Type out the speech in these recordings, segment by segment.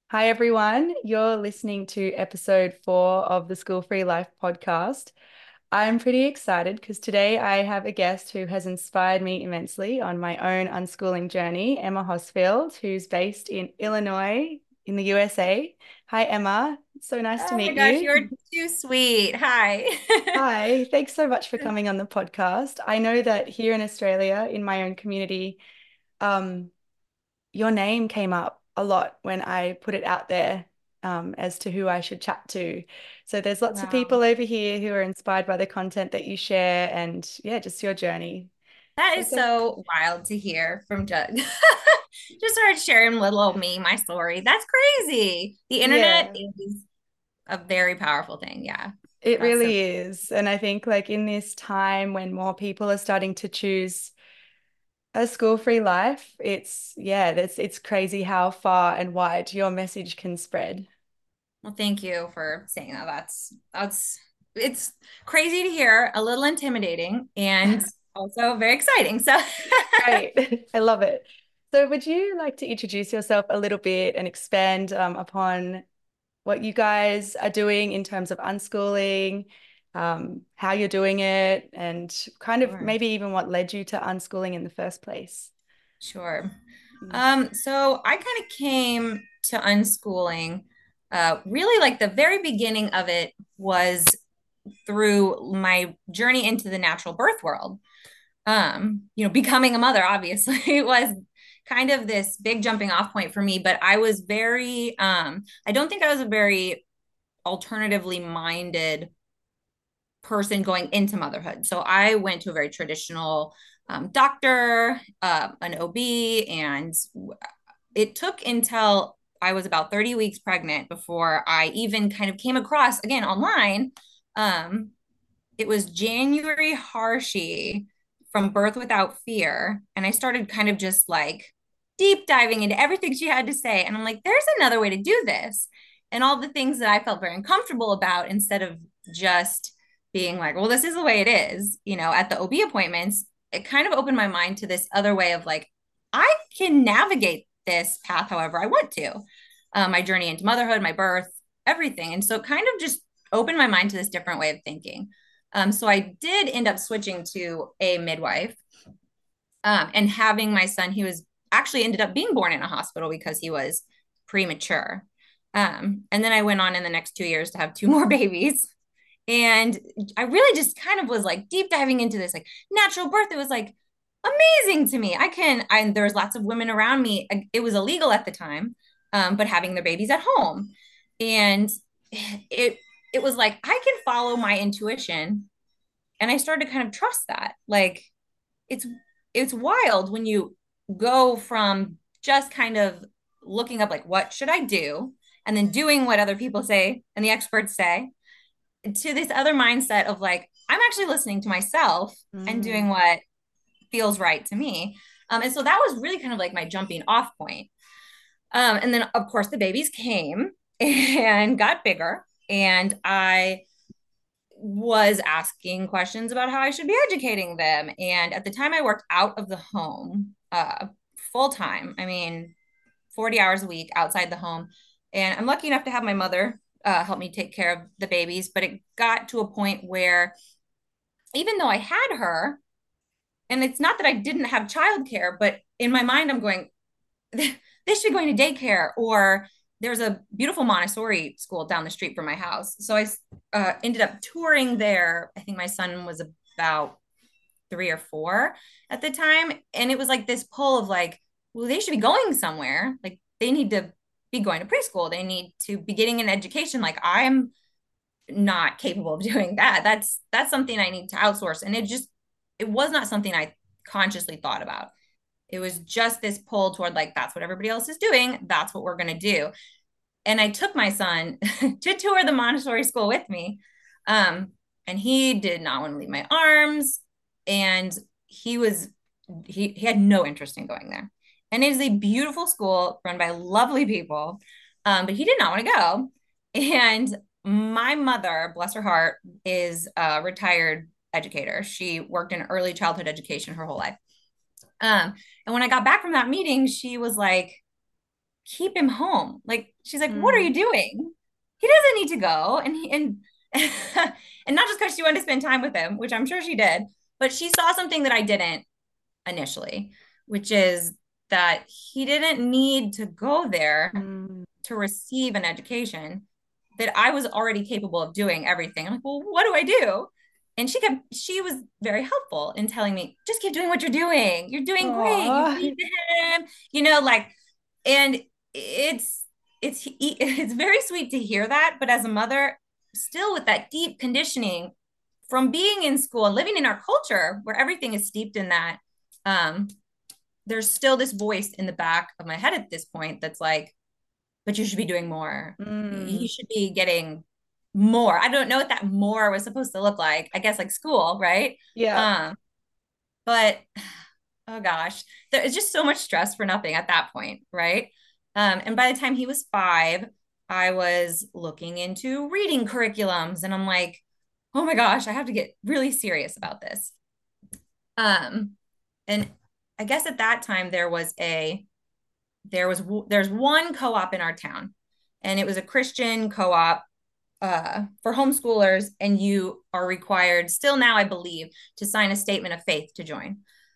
Hi, everyone. You're listening to episode 4 of the School Free Life podcast. I'm pretty excited because today I have a guest who has inspired me immensely on my own unschooling journey, Emma Hosfield, who's based in Illinois in the USA. Hi, Emma. So nice to Oh my meet gosh, you. you're too sweet. Hi. Hi, thanks so much for coming on the podcast. I know that here in Australia, in my own community, um, your name came up a lot when I put it out there as to who I should chat to. So there's lots of Wow. people over here who are inspired by the content that you share and yeah, just your journey. That So is so wild to hear from Jug. Just started sharing little old me, my story. That's crazy. The internet yeah, is a very powerful thing. Yeah. it That's so really is. And I think like in this time when more people are starting to choose a school-free life, it's crazy how far and wide your message can spread. well, thank you for saying that. That's it's crazy to hear, a little intimidating, and also very exciting. So Great. I love it. So, would you like to introduce yourself a little bit and expand upon what you guys are doing in terms of unschooling, how you're doing it, and kind of sure. maybe even what led you to unschooling in the first place? Sure. Mm. So I kind of came to unschooling. Really, like the very beginning of it was through my journey into the natural birth world. Becoming a mother, obviously, it was kind of this big jumping off point for me. But I was I don't think I was a very alternatively minded person going into motherhood. So I went to a very traditional doctor, an OB, and it took until I was about 30 weeks pregnant before I even kind of came across again online. Um, it was January Harshi from Birth Without Fear. And I started kind of just like deep diving into everything she had to say. And I'm like, there's another way to do this. And all the things that I felt very uncomfortable about instead of just being like, well, this is the way it is, at the OB appointments, it kind of opened my mind to this other way of like, I can navigate this path however I want to. My journey into motherhood, my birth, everything. And so it kind of just opened my mind to this different way of thinking. So I did end up switching to a midwife and having my son. He was actually ended up being born in a hospital because he was premature. And then I went on in the next 2 years to have two more babies. And I really just kind of was like deep diving into this, like natural birth. It was like amazing to me. There was lots of women around me. It was illegal at the time, but having their babies at home. And it, it was like, I can follow my intuition, and I started to kind of trust that. Like it's it's wild when you go from just kind of looking up like what should I do and then doing what other people say and the experts say to this other mindset of like I'm actually listening to myself and doing Mm. what feels right to me. And so that was really kind of like my jumping off point. And then of course the babies came and got bigger, and I was asking questions about how I should be educating them. And at the time, I worked out of the home full time. I mean, 40 hours a week outside the home. And I'm lucky enough to have my mother help me take care of the babies. But it got to a point where even though I had her, and it's not that I didn't have childcare, but in my mind, I'm going, they should be going to daycare, or there's a beautiful Montessori school down the street from my house. So I ended up touring there. I think my son was about 3 or 4 at the time. And it was like this pull of like, well, they should be going somewhere. Like they need to be going to preschool. They need to be getting an education. Like I'm not capable of doing that. That's something I need to outsource. And it was not something I consciously thought about. It was just this pull toward like, that's what everybody else is doing. That's what we're going to do. And I took my son to tour the Montessori school with me. Um, and he did not want to leave my arms. And he was, he had no interest in going there. And it is a beautiful school run by lovely people. But he did not want to go. And my mother, bless her heart, is a retired educator. She worked in early childhood education her whole life. And when I got back from that meeting, she was like, keep him home. Like She's like, what are you Mm. doing? He doesn't need to go. And not just because she wanted to spend time with him, which I'm sure she did, but she saw something that I didn't initially, which is that he didn't need to go there Mm. to receive an education, that I was already capable of doing everything. I'm like, well, what do I do? And she was very helpful in telling me, just keep doing what you're doing. You're doing great. You Aw. read to him, like, and it's very sweet to hear that. But as a mother, still with that deep conditioning from being in school and living in our culture where everything is steeped in that, um, there's still this voice in the back of my head at this point that's like, but you should be doing more. You Mm. should be getting more. I don't know what that more was supposed to look like. I guess like school, right? Yeah. Um, but oh gosh, there's just so much stress for nothing at that point, right? And by the time he was 5, I was looking into reading curriculums, and I'm like, oh my gosh, I have to get really serious about this. Um, and I guess at that time there's one co-op in our town, and it was a Christian co-op for homeschoolers, and you are required still now, I believe, to sign a statement of faith to join.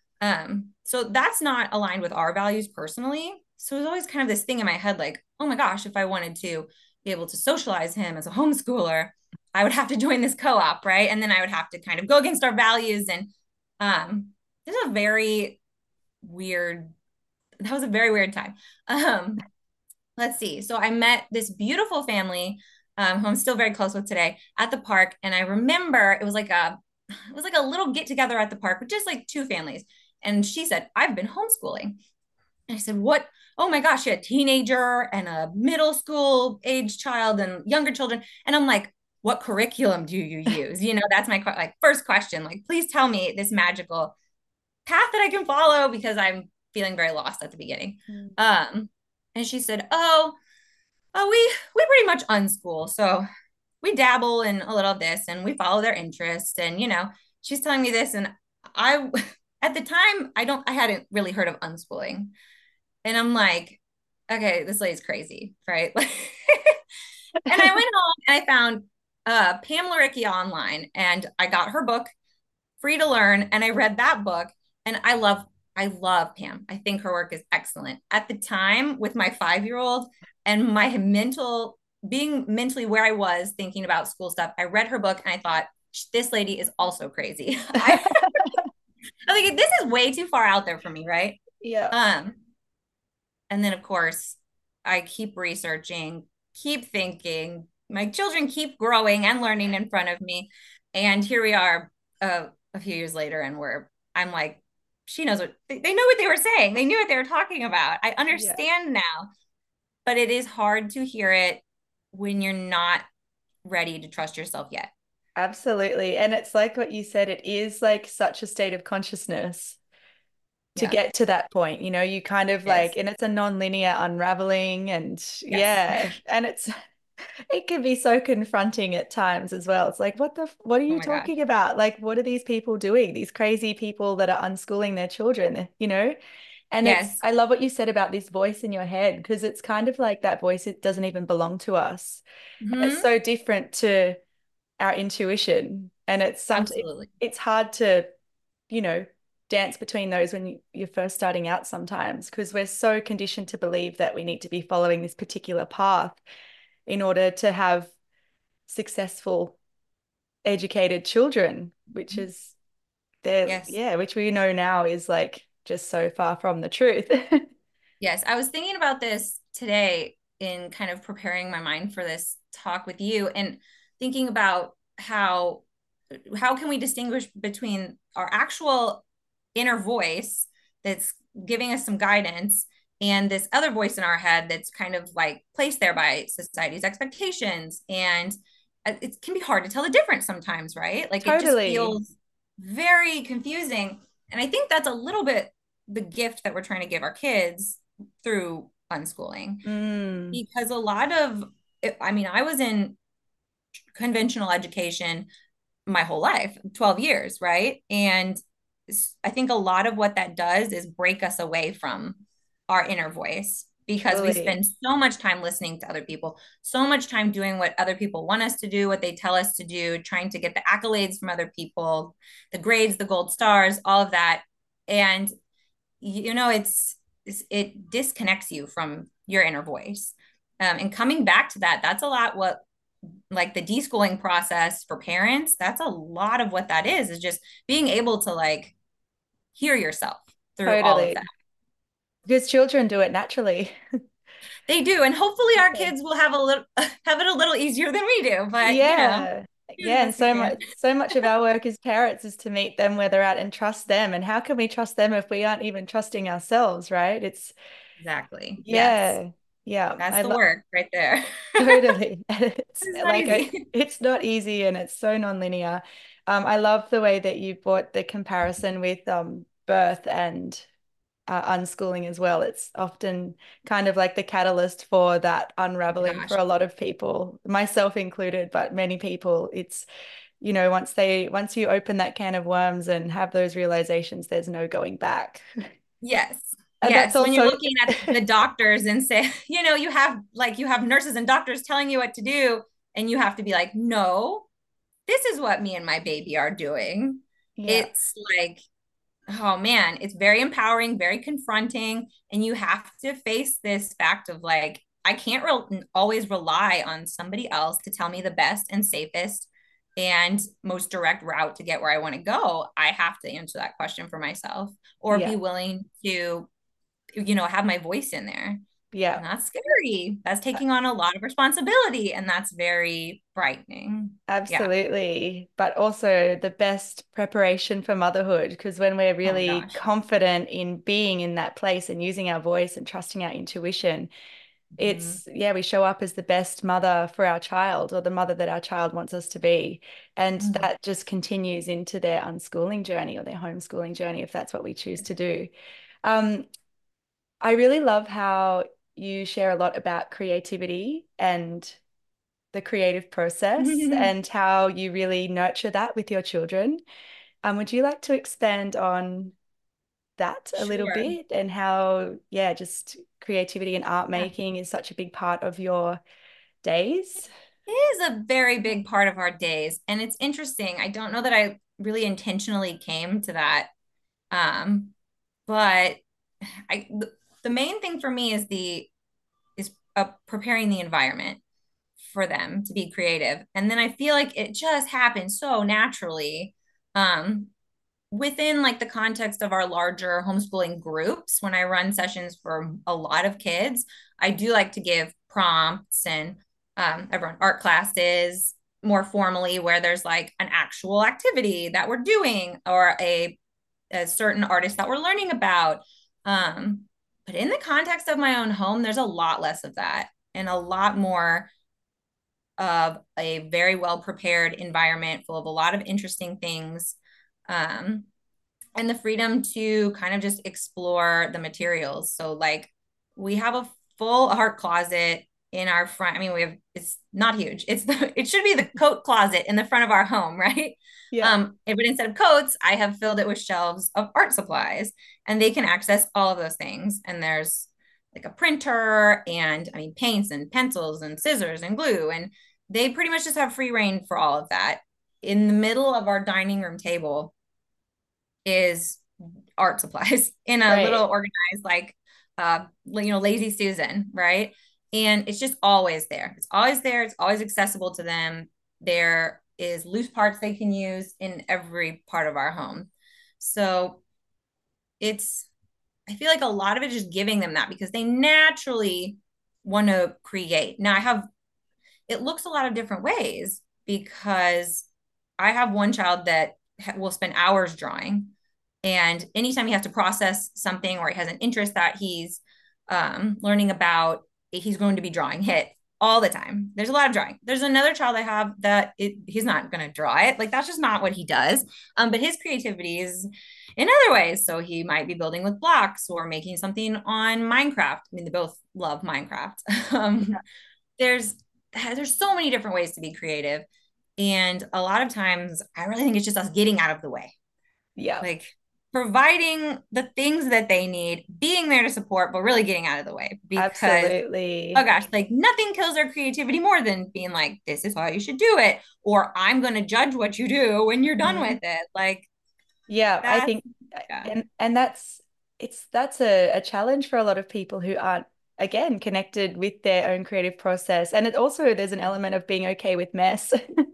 So that's not aligned with our values personally. So it was always kind of this thing in my head, like, oh my gosh, if I wanted to be able to socialize him as a homeschooler, I would have to join this co-op, right? And then I would have to kind of go against our values. And um, this is a very weird, that was a very weird time. Um, let's see. So I met this beautiful family, who I'm still very close with today, at the park. And I remember it was like a little get together at the park with just like two families. And she said, I've been homeschooling. And I said, what? Oh my gosh, a teenager and a middle school age child and younger children. And I'm like, what curriculum do you use? That's my like first question. Like, please tell me this magical path that I can follow, because I'm feeling very lost at the beginning. Mm. Um, and she said, oh, we pretty much unschool. So we dabble in a little of this and we follow their interests. And she's telling me this, and I at the time I hadn't really heard of unschooling. And I'm like, okay, this lady's crazy, right? And I went home and I found Pamela Ricky online, and I got her book, Free to Learn, and I read that book, and I love Pam. I think her work is excellent. At the time, with my 5-year-old and my being mentally where I was thinking about school stuff, I read her book and I thought, this lady is also crazy. I think this is way too far out there for me, right? Yeah. Um, and then of course, I keep researching, keep thinking. My children keep growing and learning in front of me, and here we are, a few years later, and I'm like, she knows what they know what they were saying. They knew what they were talking about. I Yeah. understand now, but it is hard to hear it when you're not ready to trust yourself yet. Absolutely. And it's like what you said, it is like such a state of consciousness to Yeah, get to that point. You kind of it is. like, and it's a non-linear unraveling, and Yes. yeah, and it can be so confronting at times as well. It's like, what are Oh you my gosh. talking about? Like, what are these people doing? These crazy people that are unschooling their children? And Yes. I love what you said about this voice in your head, because it's kind of like that voice, it doesn't even belong to us. And it's Hmm. so different to our intuition. And Absolutely. it's hard to, you know, dance between those when you're first starting out sometimes, because we're so conditioned to believe that we need to be following this particular path in order to have successful, educated children, which is Yes. which we know now is like just so far from the truth. Yes. I was thinking about this today in kind of preparing my mind for this talk with you, and thinking about how can we distinguish between our actual inner voice that's giving us some guidance, and this other voice in our head that's kind of like placed there by society's expectations. And it can be hard to tell the difference sometimes, right? Like, it just Totally. feels very confusing. And I think that's a little bit the gift that we're trying to give our kids through unschooling, Mm. because a lot of I mean, I was in conventional education my whole life, 12 years, right? And I think a lot of what that does is break us away from our inner voice. because we Truly. spend so much time listening to other people, so much time doing what other people want us to do, what they tell us to do, trying to get the accolades from other people, the grades, the gold stars, all of that. And it disconnects you from your inner voice. And coming back to that, that's a lot what like the deschooling process for parents, that's a lot of what that is just being able to like hear yourself through all of that. Totally. Because children do it naturally. They do, and hopefully our Yeah. kids will have a little have it a little easier than we do, but Yeah. do the Yeah. And best we can. so much of our work as parents is to meet them where they're at and trust them. And how can we trust them if we aren't even trusting ourselves, right? It's Exactly. Yes. yeah. Yeah. That's I the love work right there. totally. It's It's not like easy. it's not easy and it's so non-linear. I love the way that you brought the comparison with birth and unschooling as well. It's often kind of like the catalyst for that Oh my unraveling for gosh. a lot of people, myself included, but many people. It's, once you open that can of worms and have those realizations, there's no going back. Yes. And that's Yes. When you're also, looking at the doctors and say, you have nurses and doctors telling you what to do, and you have to be like, no, this is what me and my baby are doing. yeah, It's like, oh man, it's very empowering, very confronting. And you have to face this fact of like, I can't always rely on somebody else to tell me the best and safest and most direct route to get where I want to go. I have to answer that question for myself or be yeah, willing to, have my voice in there. yeah. And that's scary. That's taking on a lot of responsibility. And that's very frightening. Yeah. Absolutely. But also the best preparation for motherhood, because when we're Oh my really gosh. confident in being in that place and using our voice and trusting our intuition, Mhm. yeah, we show up as the best mother for our child or the mother that our child wants us to be. And Mhm. that just continues into their unschooling journey or their homeschooling journey, if that's what we choose to do. Um, I really love how you share a lot about creativity and the creative process and how you really nurture that with your children. Would you like to expand on that a little Sure. bit and how, yeah, just creativity and art Yeah. making is such a big part of your days? It is a very big part of our days. And it's interesting. I don't know that I really intentionally came to that. Um, but the main thing for me is preparing the environment for them to be creative. And then I feel like it just happens so naturally. Um, Within like the context of our larger homeschooling groups, when I run sessions for a lot of kids, I do like to give prompts and everyone art classes more formally where there's like an actual activity that we're doing or a certain artist that we're learning about. Um, but in the context of my own home, there's a lot less of that and a lot more of a very well prepared environment full of a lot of interesting things. Um, and the freedom to kind of just explore the materials. So like we have a full art closet in our front. I mean, it's not huge. It should be the coat closet in the front of our home, right? Yeah, But instead of coats, I have filled it with shelves of art supplies and they can access all of those things. And there's like a printer and I mean paints and pencils and scissors and glue. And they pretty much just have free reign for all of that. In the middle of our dining room table is art supplies in a little right. organized like lazy Susan, right? And it's just always there. It's always there. It's always accessible to them. There is loose parts they can use in every part of our home. So it's I feel like a lot of it is just giving them that because they naturally want to create. Now I have it looks a lot of different ways because I have one child that will spend hours drawing. And anytime he has to process something or he has an interest that he's learning about, he's going to be drawing it all the time. There's a lot of drawing. There's another child I have that he's not going to draw it. Like that's just not what he does. But his creativity is in other ways. So he might be building with blocks or making something on Minecraft. I mean, they both love Minecraft. Yeah, There's so many different ways to be creative. And a lot of times I really think it's just us getting out of the way. yeah, Like providing the things that they need, being there to support, but really getting out of the way because, oh Absolutely. gosh, like nothing kills their creativity more than being like, this is how you should do it, or I'm going to judge what you do when you're done with Mhm. it. Like Yeah, I that's, think, yeah. and that's a challenge for a lot of people who aren't, again, connected with their own creative process. And it also there's an element of being okay with mess.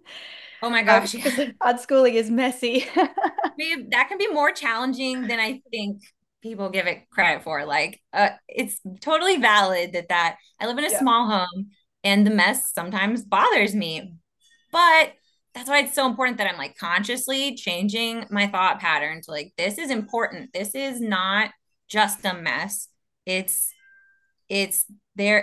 Oh my gosh, Because yeah. unschooling is messy. Maybe that can be more challenging than I think people give it credit for. Like, it's totally valid that I live in a Yeah. small home and the mess sometimes bothers me. But that's why it's so important that I'm like consciously changing my thought pattern to like, this is important. This is not just a mess. It's it's there.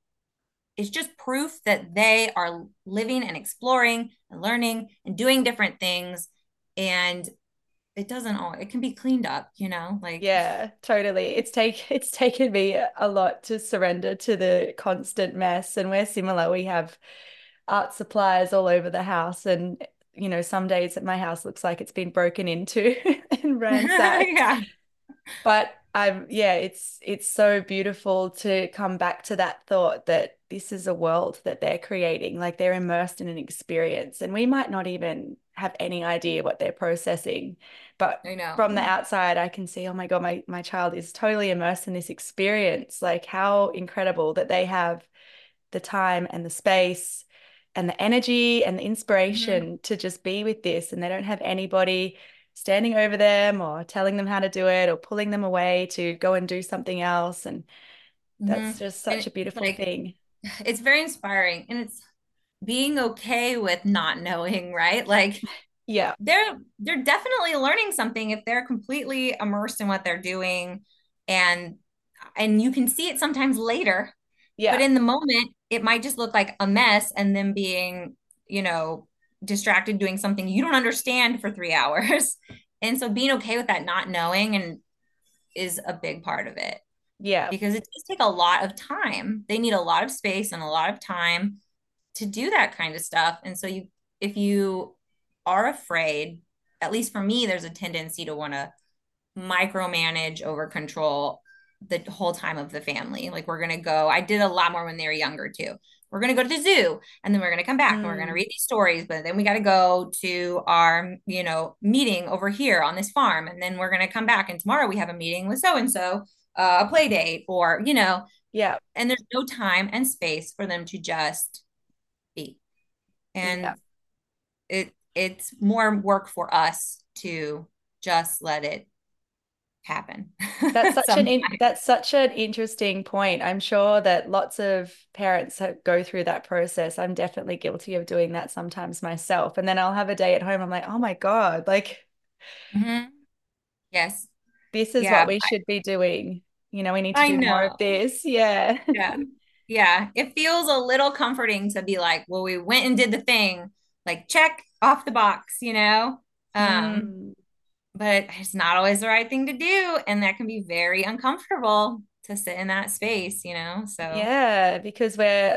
It's just proof that they are living and exploring and learning and doing different things. And it doesn't all, it can be cleaned up, like Yeah, totally. It's taken me a lot to surrender to the constant mess, and we're similar. We have art supplies all over the house, and some days at my house looks like it's been broken into and ransacked. yeah. But yeah, it's so beautiful to come back to that thought that this is a world that they're creating. Like they're immersed in an experience, and we might not even have any idea what they're processing. But I know. from the outside, I can see, oh my God, my child is totally immersed in this experience. Like how incredible that they have the time and the space and the energy and the Hmm. inspiration to just be with this. And they don't have anybody standing over them or telling them how to do it or pulling them away to go and do something else. And Hmm. that's just And such a it's beautiful like, thing. it's very inspiring, and it's being okay with not knowing, right? Like Yeah. they're definitely learning something if they're completely immersed in what they're doing, and you can see it sometimes later, but Yeah. in the moment it might just look like a mess and then being, you know, distracted doing something you don't understand for 3 hours. And so being okay with that not knowing and is a big part of it, Yeah. because it does take a lot of time. They need a lot of space and a lot of time to do that kind of stuff. And so if you are afraid, at least for me, there's a tendency to want to micromanage, over control the whole time of the family. Like we're gonna go. I did a lot more when they were younger too. We're gonna go to the zoo, and then we're gonna come back, and we're gonna Mm. read these stories. But then we got to go to our, meeting over here on this farm, and then we're gonna come back. And tomorrow we have a meeting with so and so, a play date, or Yeah. and there's no time and space for them to just be. Yeah. And it's more work for us to just let it happen. Sometimes. That's such an interesting point. I'm sure that lots of parents go through that process. I'm definitely guilty of doing that sometimes myself. And then I'll have a day at home. I'm like, oh my God, like Mhm. Yes. this is what Yeah. we should be doing. We need to I do more of know. this. Yeah. Yeah. Yeah. It feels a little comforting to be like, well, we went and did the thing, like check off the box. Um, Mm. but it's not always the right thing to do. And that can be very uncomfortable to sit in that space. So, Yeah, because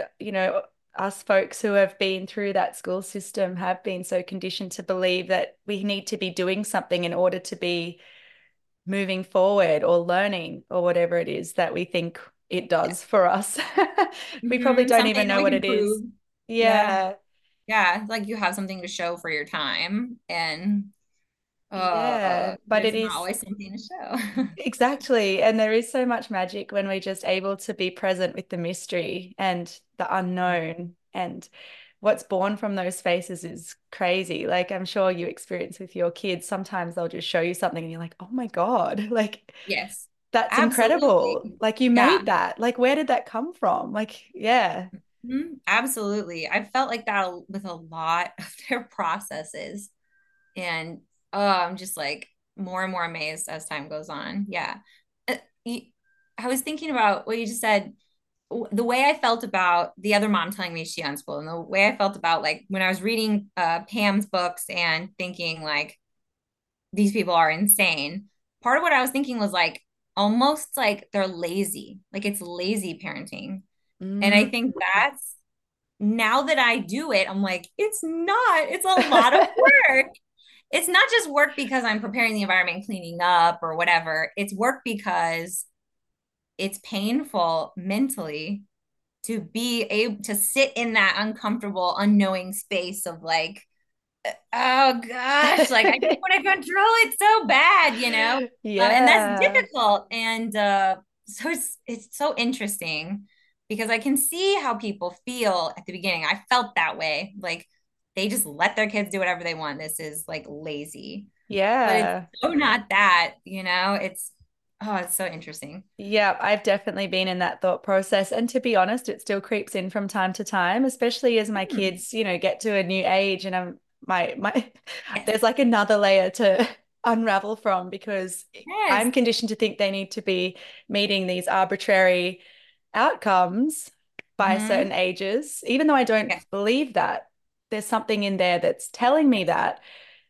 us folks who have been through that school system have been so conditioned to believe that we need to be doing something in order to be moving forward or learning or whatever it is that we think it yeah. does for us. We probably Mhm. don't Something even that know we what can it is. prove. Yeah. Yeah. Yeah. Like you have something to show for your time, and Yeah. But there's it not is always something to show. exactly. And there is so much magic when we're just able to be present with the mystery and the unknown. And what's born from those spaces is crazy. Like I'm sure you experience with your kids. Sometimes they'll just show you something and you're like, oh my God, like Yes, that's incredible. absolutely. Like you Yeah. made that. Like where did that come from? Like, yeah. Mhm. Absolutely. I felt like that with a lot of their processes. And I'm just like more and more amazed as time goes on. Yeah. Uh, y- I was thinking about what you just said, the way I felt about the other mom telling me she unschooled, and the way I felt about like when I was reading Pam's books and thinking like these people are insane. Part of what I was thinking was like almost like they're lazy, like it's lazy parenting. And I Mm. think that's, now that I do it, I'm like, it's not, it's a lot of work. it's not just work because I'm preparing the environment, cleaning up or whatever. It's work because it's painful mentally to be able to sit in that uncomfortable, unknowing space of like, oh gosh, like I just want to control it so bad, and that's Yeah. difficult. And so it's so interesting because I can see how people feel at the beginning. I felt that way, like they just let their kids do whatever they want. This is like lazy, but it's Yeah. so not that, It's it's so interesting. Yeah, I've definitely been in that thought process. And to be honest, it still creeps in from time to time, especially as my Hmm. kids, get to a new age and my Yes, there's like another layer to unravel from because yes, I'm conditioned to think they need to be meeting these arbitrary outcomes by certain hmm, ages, even though I don't yes, believe that. There's something in there that's telling me yes, that.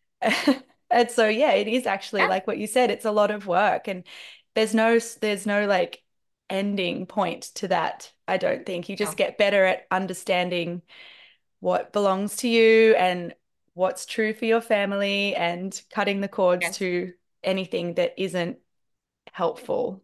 And so yeah, it is actually yeah, like what you said, it's a lot of work and there's no like ending point to that. I don't think. You just no, get better at understanding what belongs to you and what's true for your family and cutting the cords yes. to anything that isn't helpful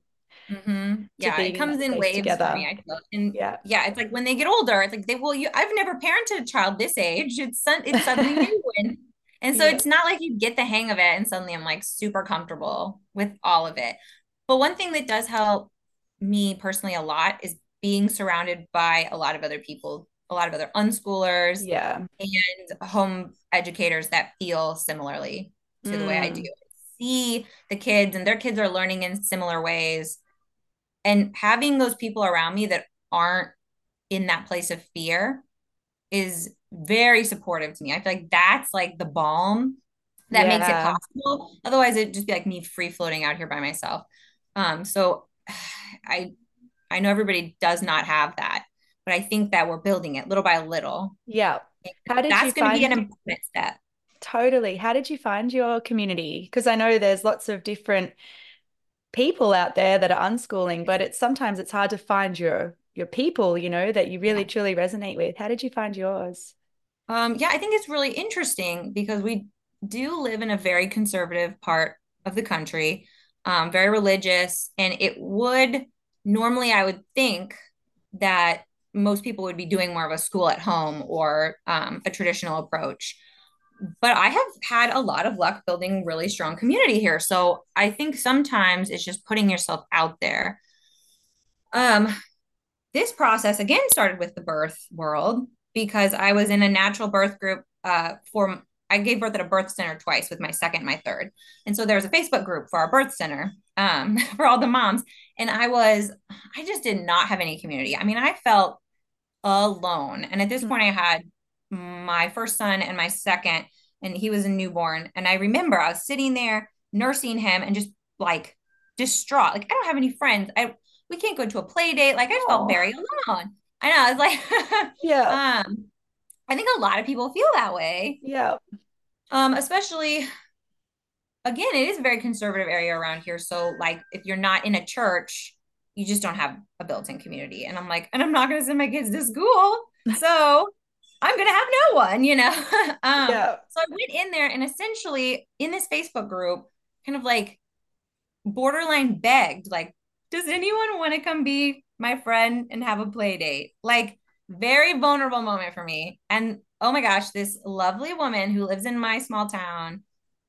to Yeah, it being in comes that in space waves for me, together. I feel. And Yeah. yeah, it's like when they get older, it's like I've never parented a child this age. It's suddenly new. And so Yeah. it's not like you get the hang of it and suddenly I'm like super comfortable with all of it. But one thing that does help me personally a lot is being surrounded by a lot of other people, a lot of other unschoolers Yeah. and home educators that feel similarly to the way I do. Mm. See the kids and their kids are learning in similar ways, and having those people around me that aren't in that place of fear is very supportive to me. I feel like that's like the balm that makes it Yeah. possible. Otherwise, it'd just be like me free floating out here by myself. So I I know everybody does not have that, but I think that we're building it little by little. Yeah. How did you That's going to be an find important step. Totally. How did you find your community? Because I know there's lots of different people out there that are unschooling, but it's sometimes it's hard to find your people, that you really Yeah. truly resonate with. How did you find yours? Yeah, I think it's really interesting because we do live in a very conservative part of the country, very religious, and it would normally, I would think that most people would be doing more of a school at home or a traditional approach. But I have had a lot of luck building really strong community here. So I think sometimes it's just putting yourself out there. Um, this process again started with the birth world because I was in a natural birth group for I gave birth at a birth center twice with my second, my third. And so there was a Facebook group for our birth center for all the moms. And I just did not have any community. I mean, I felt alone. And at this Mm. point, I had my first son and my second, and he was a newborn. And I remember I was sitting there nursing him and just like distraught. Like, I don't have any friends. We can't go to a play date. Like, I just felt Oh, very alone. I know. It's like, yeah. I think a lot of people feel that way. Yeah. Especially again, it is a very conservative area around here. So, like, if you're not in a church, you just don't have a built-in community. And I'm like, and I'm not going to send my kids to school, so I'm going to have no one. Yeah. So I went in there and essentially in this Facebook group, kind of like borderline begged, like, does anyone want to come be my friend and have a play date? Like, very vulnerable moment for me. And oh my gosh, this lovely woman who lives in my small town,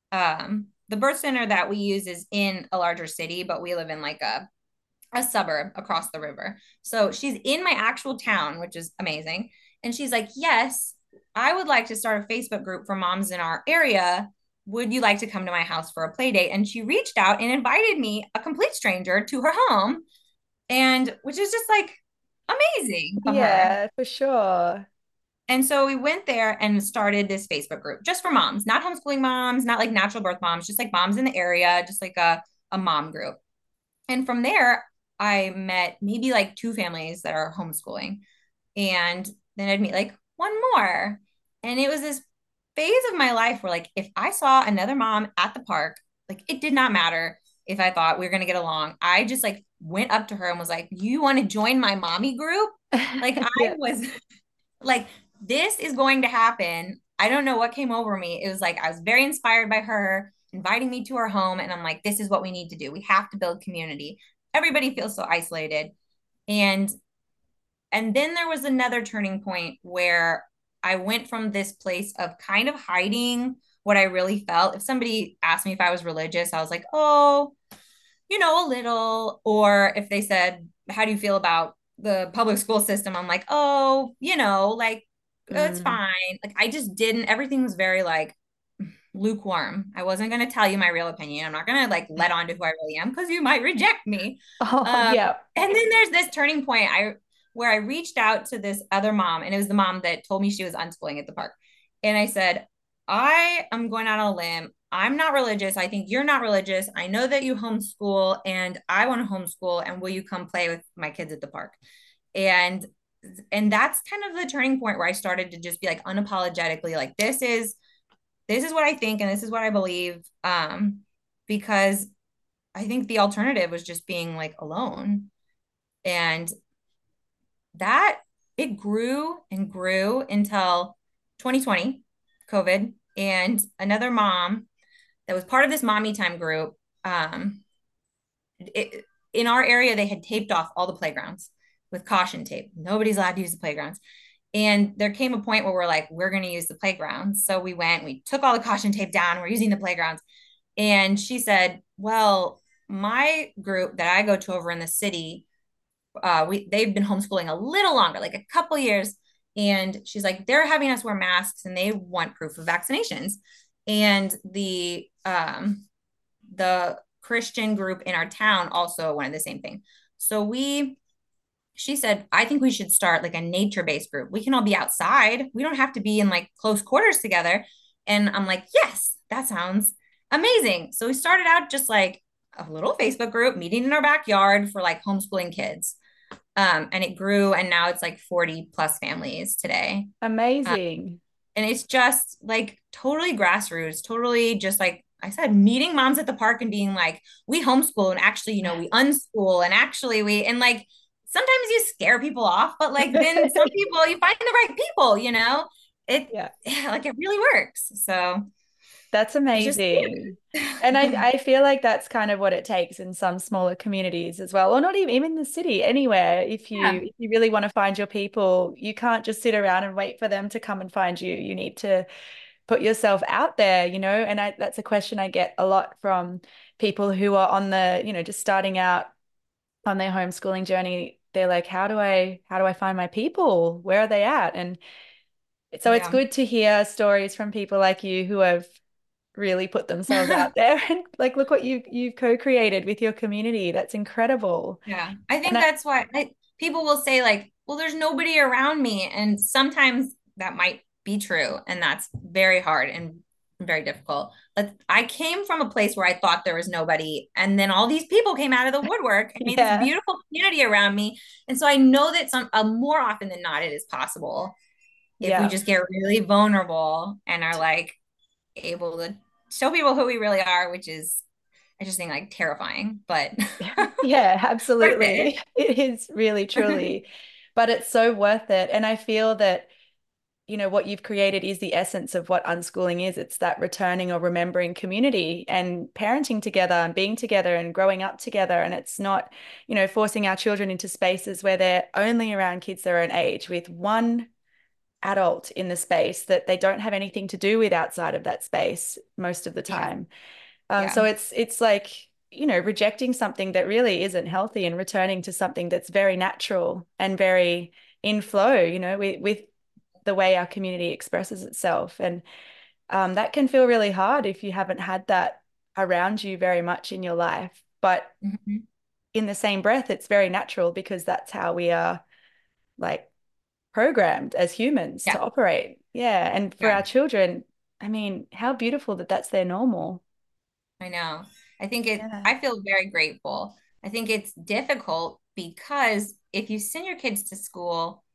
the birth center that we use is in a larger city, but we live in like a suburb across the river. So she's in my actual town, which is amazing. And she's like, yes, I would like to start a Facebook group for moms in our area. Would you like to come to my house for a play date? And she reached out and invited me, a complete stranger, to her home, and which is just like amazing of her. Yeah, for sure. And so we went there and started this Facebook group just for moms, not homeschooling moms, not like natural birth moms, just like moms in the area, just like a mom group. And from there, I met maybe like two families that are homeschooling. And then I'd meet like one more. And it was this phase of my life where, like, if I saw another mom at the park, like, it did not matter if I thought we were going to get along. I just like went up to her and was like, you want to join my mommy group? Like, I Yeah. was like, this is going to happen. I don't know what came over me. It was like I was very inspired by her inviting me to her home. And I'm like, this is what we need to do. We have to build community. Everybody feels so isolated. And then there was another turning point where I went from this place of kind of hiding what I really felt. If somebody asked me if I was religious, I was like, oh, a little. Or if they said, how do you feel about the public school system? I'm like, oh, like it's Mm. fine. Like I just didn't, everything was very like lukewarm. I wasn't going to tell you my real opinion. I'm not going to like let on to who I really am because you might reject me. Oh, yeah. And then there's this turning point where I reached out to this other mom, and it was the mom that told me she was unschooling at the park. And I said, I am going out on a limb. I'm not religious. I think you're not religious. I know that you homeschool and I want to homeschool. And will you come play with my kids at the park? And that's kind of the turning point where I started to just be like unapologetically like this is what I think and this is what I believe. Because I think the alternative was just being like alone. And that it grew and grew until 2020, COVID, and another mom that was part of this mommy time group. In our area, they had taped off all the playgrounds with caution tape. Nobody's allowed to use the playgrounds. And there came a point where we're like, we're going to use the playgrounds. So we went, we took all the caution tape down, we're using the playgrounds. And she said, well, my group that I go to over in the city, they've been homeschooling a little longer, like a couple years. And she's like, they're having us wear masks and they want proof of vaccinations. And the Christian group in our town also wanted the same thing. So she said, I think we should start like a nature-based group. We can all be outside. We don't have to be in like close quarters together. And I'm like, yes, that sounds amazing. So we started out just like a little Facebook group meeting in our backyard for like homeschooling kids. And it grew, and now it's like 40 plus families today. Uh, Amazing. and it's just like totally grassroots, totally just like I said, meeting moms at the park and being like, we homeschool and actually, we unschool and actually and like sometimes you scare people off, but like then some people you find the right people, it Yeah. like it really works. So That's it's just amazing. And I feel like that's kind of what it takes in some smaller communities as well, or not even in the city, anywhere. If yeah. you really want to find your people, you can't just sit around and wait for them to come and find you. You need to put yourself out there, and that's a question I get a lot from people who are on the, just starting out on their homeschooling journey. They're like, how do I find my people? Where are they at? And so it's Yeah. good to hear stories from people like you who have really put themselves out there and like look what you've co-created with your community. That's incredible. Yeah. I And think that's why people will say like, well, there's nobody around me. And sometimes that might be true. And that's very hard and very difficult. But I came from a place where I thought there was nobody. And then all these people came out of the woodwork and made this yeah, beautiful community around me. And so I know that more often than not, it is possible if we yeah. just get really vulnerable and are like able to show people who we really are, which is I just think like terrifying, but Yeah, worth it. absolutely. It is really, truly, but it's so worth it. And I feel that, what you've created is the essence of what unschooling is. It's that returning or remembering community and parenting together and being together and growing up together. And it's not, forcing our children into spaces where they're only around kids their own age with one adult in the space that they don't have anything to do with outside of that space most of the Yeah. time. Yeah. So it's like, rejecting something that really isn't healthy and returning to something that's very natural and very in flow, with the way our community expresses itself. And that can feel really hard if you haven't had that around you very much in your life. But Mhm. in the same breath, it's very natural because that's how we are like programmed as humans to Yeah. operate. Yeah. And for Yeah. our children, I mean, how beautiful that that's their normal. I know. Yeah. I feel very grateful. I think it's difficult because if you send your kids to school,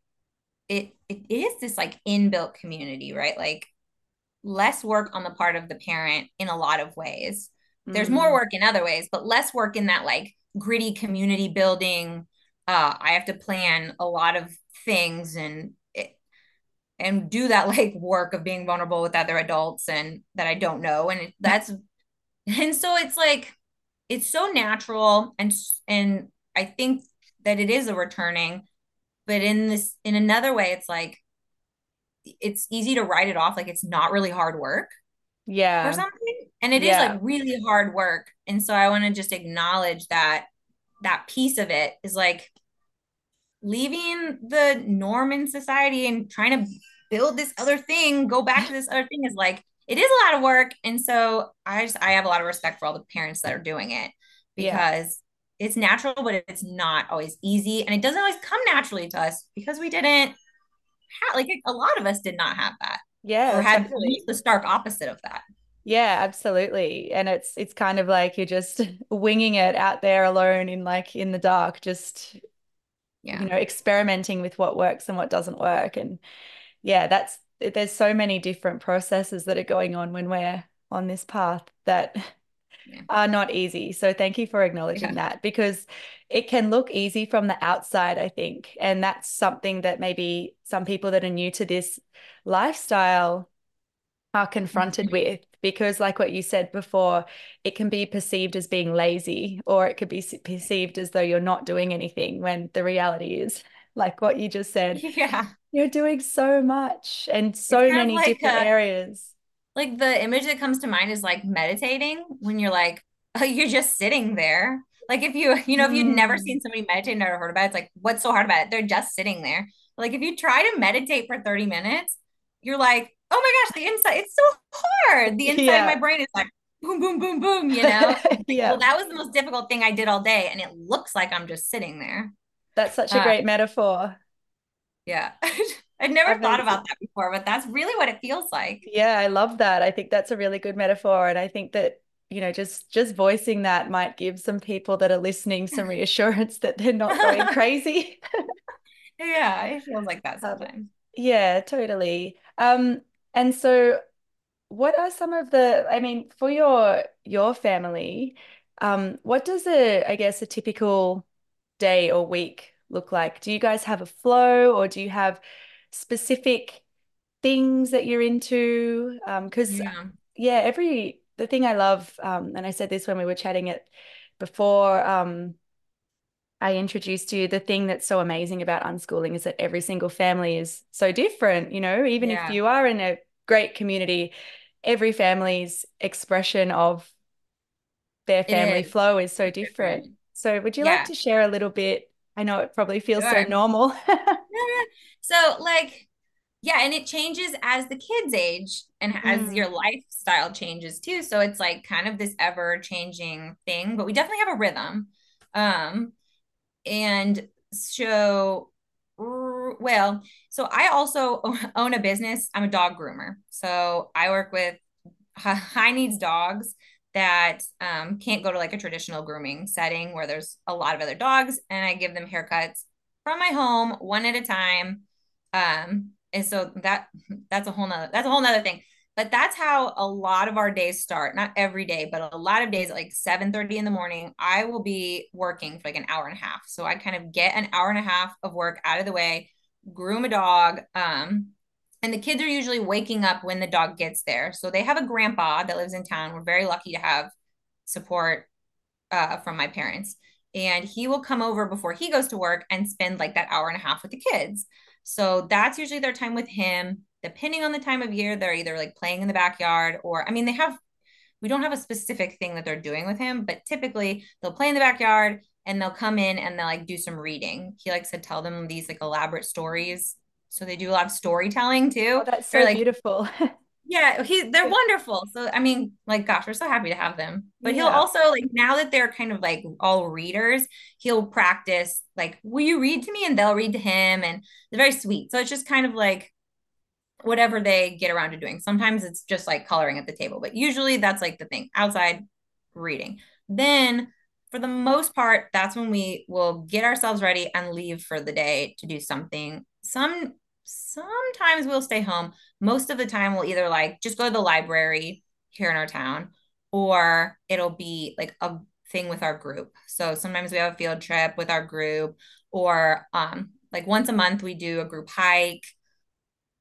it is this like inbuilt community, right? Like less work on the part of the parent in a lot of ways. There's more Mm. work in other ways, but less work in that like gritty community building. I have to plan a lot of things and and do that like work of being vulnerable with other adults and that I don't know. And that's, and so it's like, it's so natural. And I think that it is a returning, but in another way, it's like, it's easy to write it off. Like it's not really hard work or Yeah. something. And it is like Yeah. really hard work. And so I want to just acknowledge that that piece of it is like leaving the norm in society and trying to build this other thing, go back to this other thing is like, it is a lot of work. And so I have a lot of respect for all the parents that are doing it Yeah. because it's natural, but it's not always easy. And it doesn't always come naturally to us because we didn't have, like, a lot of us did not have that or Yeah, had almost totally. the stark opposite of that. Yeah, absolutely. And it's kind of like you're just winging it out there alone in like in the dark, just Yeah. experimenting with what works and what doesn't work. And yeah, there's so many different processes that are going on when we're on this path that Yeah. are not easy. So thank you for Yeah. acknowledging that because it can look easy from the outside, I think. And that's something that maybe some people that are new to this lifestyle are confronted with because like what you said before, it can be perceived as being lazy or it could be perceived as though you're not doing anything when the reality is like what you just said, Yeah. you're doing so much and It's so kind of many like different areas. like the image that comes to mind is like meditating when you're like, oh, you're just sitting there. Like if if you'd never Mm. seen somebody meditate, never heard about it, it's like, what's so hard about it? They're just sitting there. Like if you try to meditate for 30 minutes, you're like, oh my gosh, the inside, it's so hard. The inside of my Yeah. brain is like boom, boom, boom, boom, you know? Like, well, Yeah. that was the most difficult thing I did all day. And it looks like I'm just sitting there. That's such a Uh, great metaphor. yeah. I'd never thought Amazing. about that before, but that's really what it feels like. Yeah, I love that. I think that's a really good metaphor. And I think that, just voicing that might give some people that are listening some reassurance that they're not going crazy. Yeah, it feels like that Um, sometimes. yeah, totally. And so what are some of I mean, for your family, what does I guess, a typical day or week look like? Do you guys have a flow or do you have specific things that you're into? Because Yeah. yeah, the thing I love, and I said this when we were chatting it before, I introduced you, the thing that's so amazing about unschooling is that every single family is so different, even if Yeah. you are in a great community, every family's expression of their It family is flow is so different. different. So would you like Yeah. to share a little bit? I know it probably feels so Sure. normal. Yeah. So like, yeah, and it changes as the kids age and as Mm, your lifestyle changes too. So it's like kind of this ever changing thing, but we definitely have a rhythm. Um, and so well, so I also own a business. I'm a dog groomer. So I work with high needs dogs that can't go to like a traditional grooming setting where there's a lot of other dogs, and I give them haircuts from my home one at a time. And so that's a whole nother thing. But that's how a lot of our days start. Not every day, but a lot of days at like 7:30 in the morning, I will be working for like an hour and a half. So I kind of get an hour and a half of work out of the way, groom a dog. And the kids are usually waking up when the dog gets there. So they have a grandpa that lives in town. We're very lucky to have support from my parents. And he will come over before he goes to work and spend like that hour and a half with the kids. So that's usually their time with him. Depending on the time of year, they're either like playing in the backyard or, I mean, we don't have a specific thing that they're doing with him, but typically they'll play in the backyard and they'll come in and they'll like do some reading. He likes to tell them these like elaborate stories. So they do a lot of storytelling oh, too. that's They're so like, beautiful. yeah, they're wonderful. So I mean, like, gosh, we're so happy to have them. But he'll Yeah. also like now that they're kind of like all readers, he'll practice like, will you read to me? And they'll read to him, and they're very sweet. So it's just kind of like whatever they get around to doing. Sometimes it's just like coloring at the table, but usually that's like the thing outside reading. Then for the most part, that's when we will get ourselves ready and leave for the day to do something. Sometimes we'll stay home. Most of the time we'll either like just go to the library here in our town, or it'll be like a thing with our group. So sometimes we have a field trip with our group, or like once a month we do a group hike.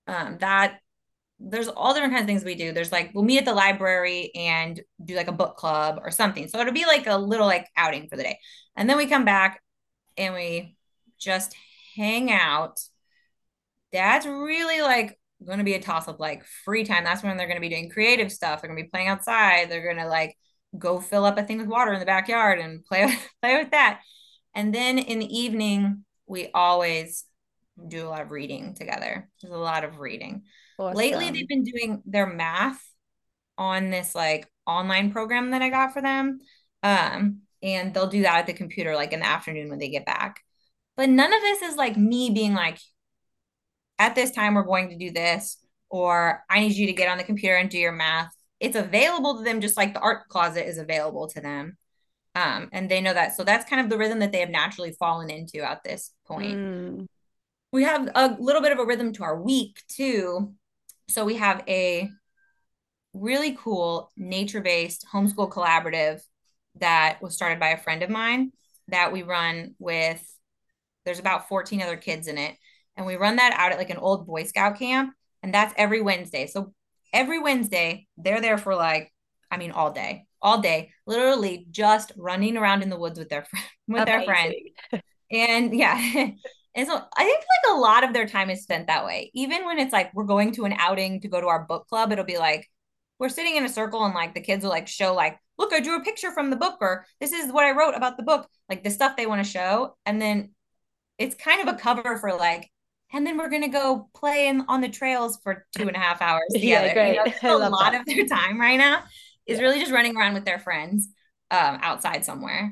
That there's all different kinds of things we do. There's like we'll meet at the library and do like a book club or something. So it'll be like a little like outing for the day. And then we come back and we just hang out. That's really like going to be a toss up like free time. That's when they're going to be doing creative stuff. They're going to be playing outside. They're going to like go fill up a thing with water in the backyard and play with that. And then in the evening, we always do a lot of reading together. There's a lot of reading. Lately, they've Awesome. been doing their math on this like online program that I got for them. And they'll do that at the computer like in the afternoon when they get back. But none of this is like me being like, at this time, we're going to do this, or I need you to get on the computer and do your math. It's available to them just like the art closet is available to them. And they know that. So that's kind of the rhythm that they have naturally fallen into at this point. Mm. We have a little bit of a rhythm to our week too. So we have a really cool nature-based homeschool collaborative that was started by a friend of mine that we run with. There's about 14 other kids in it, and we run that out at like an old Boy Scout camp, and that's every Wednesday. So every Wednesday they're there for like, I mean, all day, literally just running around in the woods with with their friends. Amazing. And yeah. And so I think like a lot of their time is spent that way. Even when it's like we're going to an outing to go to our book club, it'll be like we're sitting in a circle and like the kids will like show like, look, I drew a picture from the book, or this is what I wrote about the book, like the stuff they want to show. And then it's kind of a cover for like, and then we're gonna go play on the trails for 2.5 hours Yeah, together. You know, great. I a love lot that. of their time right now is Yeah. really just running around with their friends outside somewhere.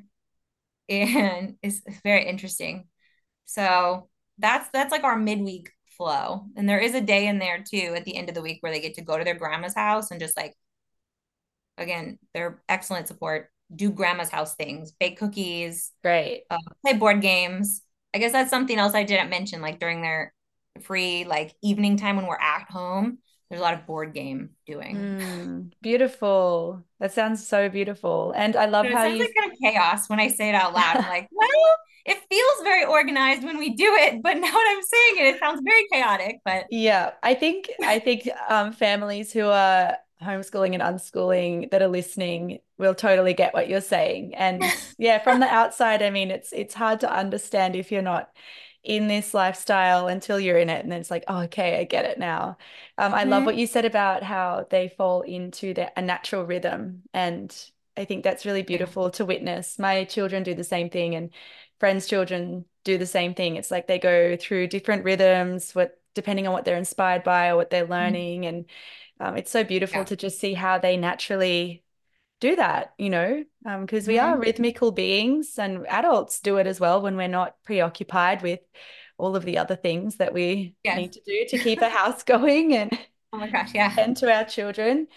And it's very interesting. So that's like our midweek flow. And there is a day in there too at the end of the week where they get to go to their grandma's house and just like, again, they're excellent support, do grandma's house things, bake cookies, Great. play board games. I guess that's something else I didn't mention, like during their free like evening time when we're at home, there's a lot of board game doing. Beautiful. That sounds so beautiful. And I love So it how sounds you like kind of chaos when I say it out loud. I'm like, well, it feels very organized when we do it, but now that I'm saying it, it sounds very chaotic. But Yeah, I think families who are homeschooling and unschooling that are listening will totally get what you're saying. And yeah, from the outside, I mean, it's hard to understand if you're not in this lifestyle until you're in it, and then it's like, oh, okay, I get it now. I love what Mhm. you said about how they fall into a natural rhythm, and I think that's really Yeah. beautiful to witness. My children do the same thing, and friends' children do the same thing. It's like they go through different rhythms, what depending on what they're inspired by or what they're Mhm. learning, and it's so beautiful Yeah. to just see how they naturally do that, because we are Mhm. rhythmical beings, and adults do it as well when we're not preoccupied with all of the other things that we Yes. need to do to keep a house going and Oh my gosh. Yeah. tend to our children.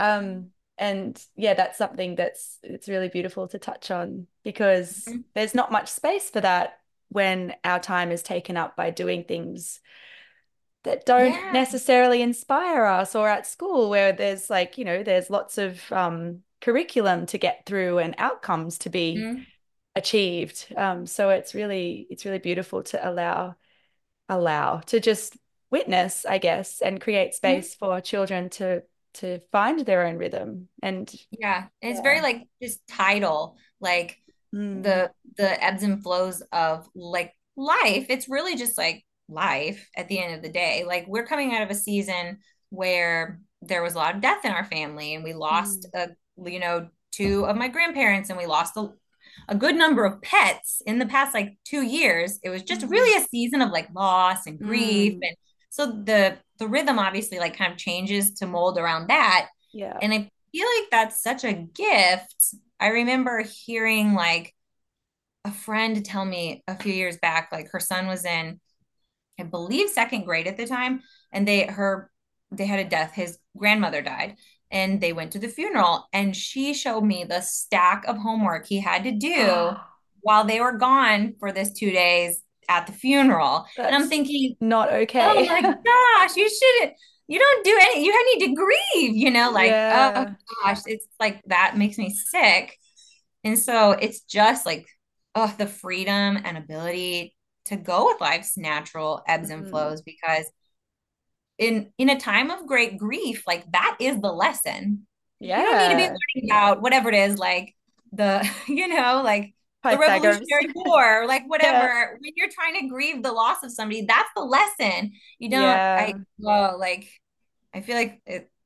And yeah, that's something it's really beautiful to touch on because Mhm. there's not much space for that when our time is taken up by doing things that don't Yeah. necessarily inspire us, or at school where there's like, there's lots of curriculum to get through and outcomes to be Mhm. achieved. So it's really beautiful to allow to just witness, I guess, and create Mhm. space for children to find their own rhythm. And Yeah. And it's very yeah. like just tidal, like Mm, the ebbs and flows of like life. It's really just like life at the end of the day. Like we're coming out of a season where there was a lot of death in our family, and we lost mm, two of my grandparents, and we lost a good number of pets in the past like 2 years. It was just mm, really a season of like loss and grief. mm. And so the rhythm obviously like kind of changes to mold around that. Yeah. And I feel like that's such a gift. I remember hearing like a friend tell me a few years back, like her son was in, I believe, second grade at the time, and they had a death. His grandmother died, and they went to the funeral, and she showed me the stack of homework he had to do while they were gone for this 2 days at the funeral. And I'm That's thinking, not oh okay. my gosh, you shouldn't. You don't do any. You need to grieve. Like, oh Yeah. gosh, it's like that makes me sick. And so it's just like, oh, the freedom and ability to go with life's natural ebbs and Mm, flows, because in a time of great grief, like that is the lesson. You don't need to be Yeah. learning about whatever it is, like the, like the Pythagoras. Revolutionary War, like Yeah. whatever. When you're trying to grieve the loss of somebody, that's the lesson. You don't, Yeah. well, like, I feel like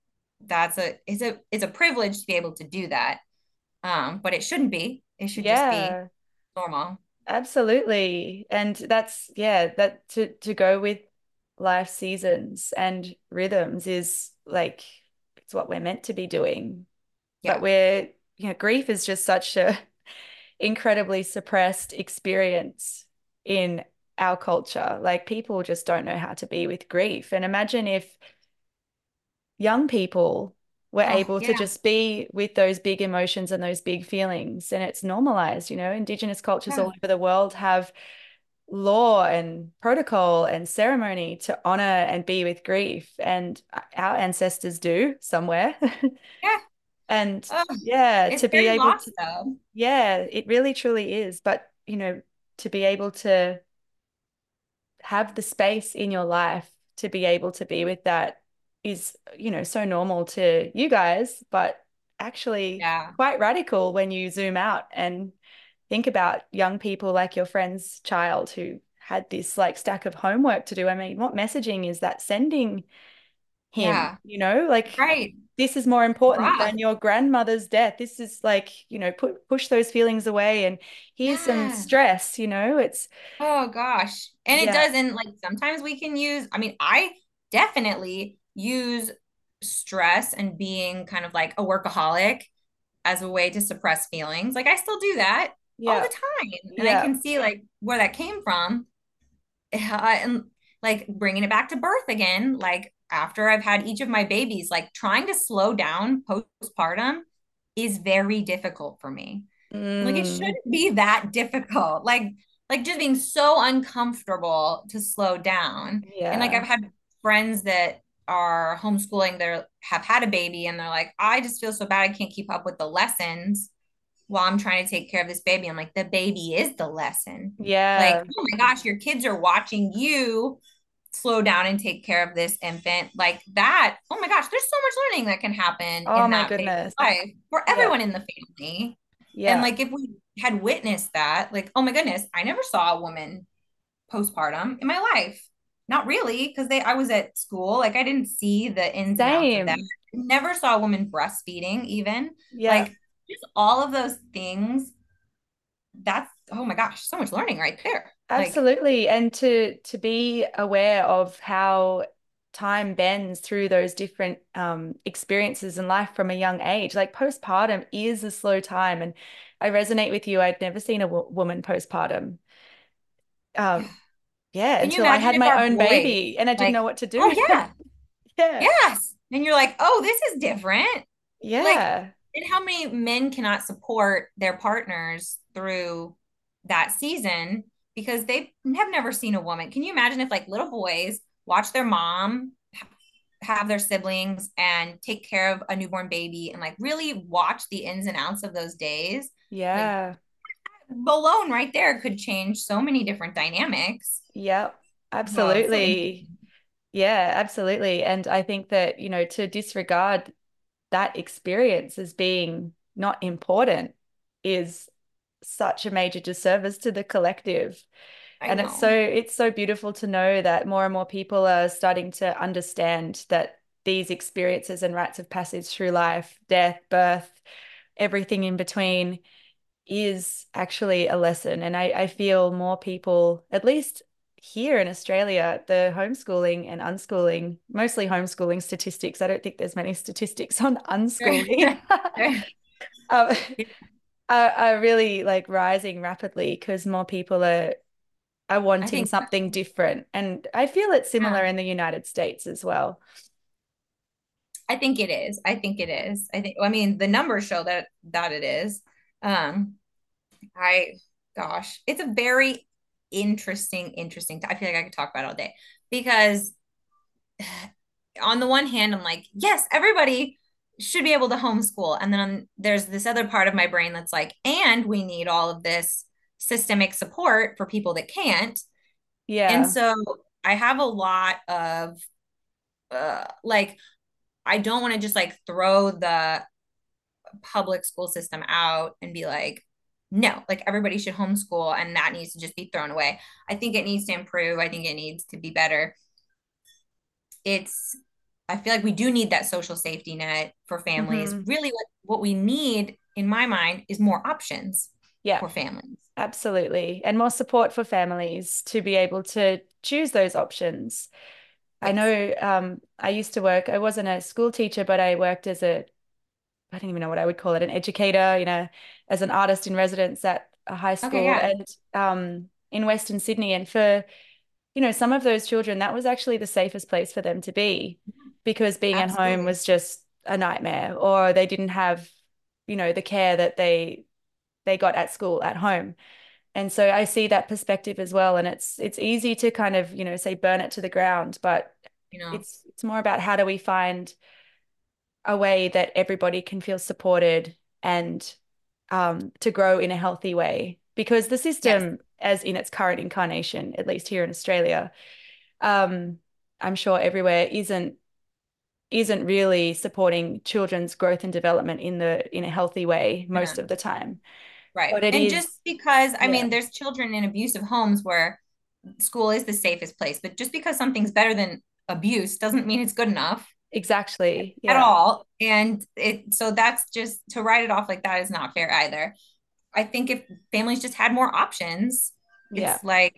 it's a privilege to be able to do that. But it shouldn't be. It should just be Yeah. normal. Absolutely. And that's, yeah, that to go with life seasons and rhythms is like it's what we're meant to be doing. But Yeah. grief is just such a incredibly suppressed experience in our culture. Like people just don't know how to be with grief. And imagine if young people were Oh, able to yeah. just be with those big emotions and those big feelings, and it's normalized. Indigenous cultures all Yeah. over the world have law and protocol and ceremony to honor and be with grief, and our ancestors do somewhere. Yeah. And Oh, yeah, it's to be very able lost to, though. yeah, it really truly is. But, to be able to have the space in your life to be able to be with that is, so normal to you guys, but actually Yeah. quite radical when you zoom out and think about young people like your friend's child who had this like stack of homework to do. I mean, what messaging is that sending him? Yeah. Like Right. this is more important Rough. than your grandmother's death. This is like, push those feelings away and here's some Yeah. stress, it's Oh gosh. And it yeah. doesn't, like, sometimes we can use, I mean, I definitely use stress and being kind of like a workaholic as a way to suppress feelings. Like I still do that all Yeah. the time. And I Yeah. can see like where that came from. And like bringing it back to birth again, like after I've had each of my babies, like trying to slow down postpartum is very difficult for me. Like it Mm, shouldn't be that difficult. Like just being so uncomfortable to slow down. And like yeah. I've had friends that are homeschooling that have had a baby and they're like, I just feel so bad I can't keep up with the lessons while I'm trying to take care of this baby. I'm like, the baby is the lesson. Like, Yeah. oh my gosh, your kids are watching you slow down and take care of this infant. Like that, oh my gosh, there's so much learning that can happen Oh in my that phase goodness. of life for Yeah. everyone in the family. And Yeah. like if we had witnessed that, like, oh my goodness, I never saw a woman postpartum in my life. Not really, because they I was at school. Like I didn't see the ins and outs of that. Same. Never saw a woman breastfeeding, even. Yeah. Like just all of those things. That's, oh my gosh, so much learning right there. Like, Absolutely. And to be aware of how time bends through those different experiences in life from a young age. Like postpartum is a slow time. And I resonate with you. I'd never seen a woman postpartum. yeah. Um, yeah, Can you until I imagine had if my our own boys, baby and I didn't know like, what to oh do. yeah, Yeah. yes. And you're like, oh, this is different. Like, Yeah. and how many men cannot support their partners through that season because they have never seen a woman? Can you imagine if like little boys watch their mom have their siblings and take care of a newborn baby and like really watch the ins and outs of those days? Like Yeah. alone right there could change so many different dynamics. Yep. Oh, it's so Absolutely. interesting. Yeah, absolutely. And I think that, to disregard that experience as being not important is such a major disservice to the collective. I And know. it's so beautiful to know that more and more people are starting to understand that these experiences and rites of passage through life, death, birth, everything in between is actually a lesson. And I feel more people, at least here in Australia, the homeschooling and unschooling, mostly homeschooling statistics. I don't think there's many statistics on unschooling. um, are really like rising rapidly because more people are I wanting think, something different. And I feel it's yeah, similar in the United States as well. I think it is. I think it is. I mean, the numbers show that it is. Um, I, gosh, it's a very interesting. I feel like I could talk about it all day because on the one hand, I'm like, yes, everybody should be able to homeschool. And then there's this other part of my brain that's like, and we need all of this systemic support for people that can't. And Yeah. so I have a lot of like I don't want to just like throw the public school system out and be like, no, like everybody should homeschool and that needs to just be thrown away. I think it needs to improve. I think it needs to be better. It's, I feel like we do need that social safety net for families. Hmm. Really, what we need in my mind is more options Yeah, for families. absolutely. And more support for families to be able to choose those options. I Yes. know I used to work, I wasn't a school teacher, but I worked as a, I don't even know what I would call it, an educator, as an artist in residence at a high Okay. school Yeah. and in Western Sydney. And for, some of those children, that was actually the safest place for them to be because being at home Absolutely. was just a nightmare, or they didn't have, the care that they got at school at home. And so I see that perspective as well. And it's easy to kind of, say burn it to the ground, but You know, it's more about how do we find a way that everybody can feel supported and to grow in a healthy way. Because the yes. system, as in its current incarnation, at least here in Australia, um, I'm sure everywhere isn't really supporting children's growth and development in a healthy way most of the time. Right. But it And just is, because, I yeah, mean, there's children in abusive homes where school is the safest place, but just because something's better than abuse doesn't mean it's good enough exactly. at Yeah. all. And so that's just to write it off like that is not fair either. I think if families just had more options, Yeah. it's like,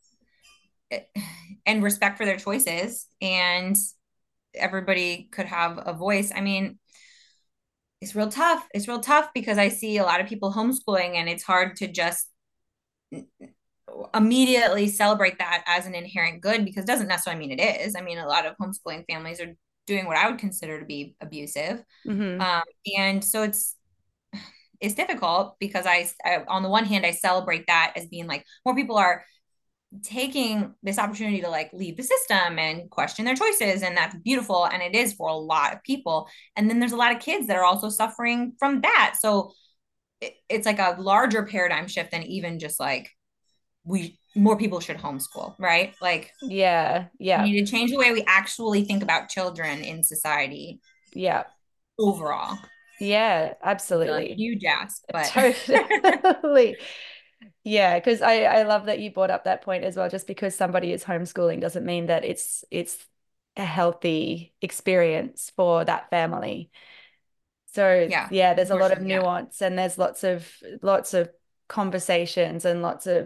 and respect for their choices, and everybody could have a voice. I mean, it's real tough. It's real tough because I see a lot of people homeschooling and it's hard to just immediately celebrate that as an inherent good because it doesn't necessarily mean it is. I mean, a lot of homeschooling families are doing what I would consider to be abusive. Hmm. And so it's difficult because on the one hand, I celebrate that as being like more people are taking this opportunity to like leave the system and question their choices, and that's beautiful, and it is for a lot of people. And then there's a lot of kids that are also suffering from that. So it's like a larger paradigm shift than even just like we more people should homeschool, right? Like Yeah. we Yeah. need to change the way we actually think about children in society Yeah. overall. Yeah. It's a Absolutely. huge ask, but Totally. Yeah, because I love that you brought up that point as well. Just because somebody is homeschooling doesn't mean that it's a healthy experience for that family. So yeah, yeah, there's a lot of unfortunately, yeah. nuance and there's lots of conversations and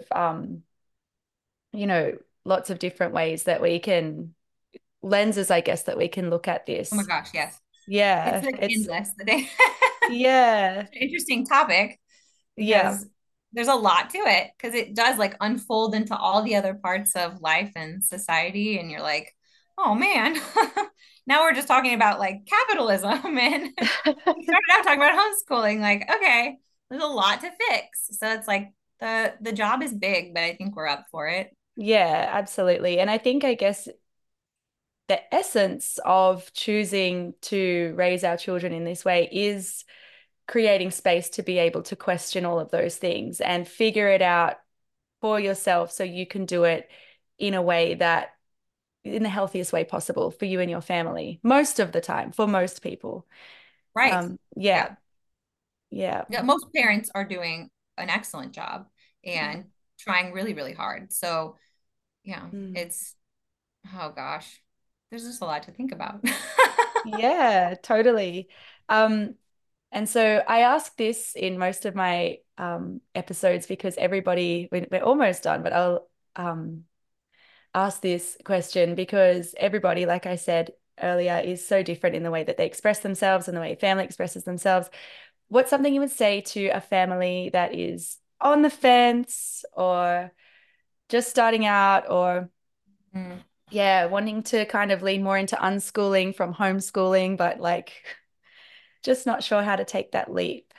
you know, lots of different ways that we can lenses, I guess, that we can look at Oh my this. gosh, yes. It's Yeah, like it's endless. The day. yeah, Interesting topic yeah, because there's a lot to it because it does like unfold into all the other parts of life and society, and you're like, oh man, now we're just talking about like capitalism and we started out talking about homeschooling. Like, okay, there's a lot to fix. So it's like the job is big, but I think we're up for it. yeah, absolutely. And I think, I guess, the essence of choosing to raise our children in this way is creating space to be able to question all of those things and figure it out for yourself so you can do it in a way that in the healthiest way possible for you and your family most of the time for most people. Right. Yeah, Yeah. yeah, Yeah. Most parents are doing an excellent job yeah. and trying really, really hard. So yeah, Mm. it's oh gosh, there's just a lot to think about. Yeah, totally. Um, and so I ask this in most of my episodes because we're almost done, but I'll ask this question because everybody, like I said earlier, is so different in the way that they express themselves and the way family expresses themselves. What's something you would say to a family that is on the fence or just starting out or Mm. yeah, wanting to kind of lean more into unschooling from homeschooling, but like just not sure how to take that leap?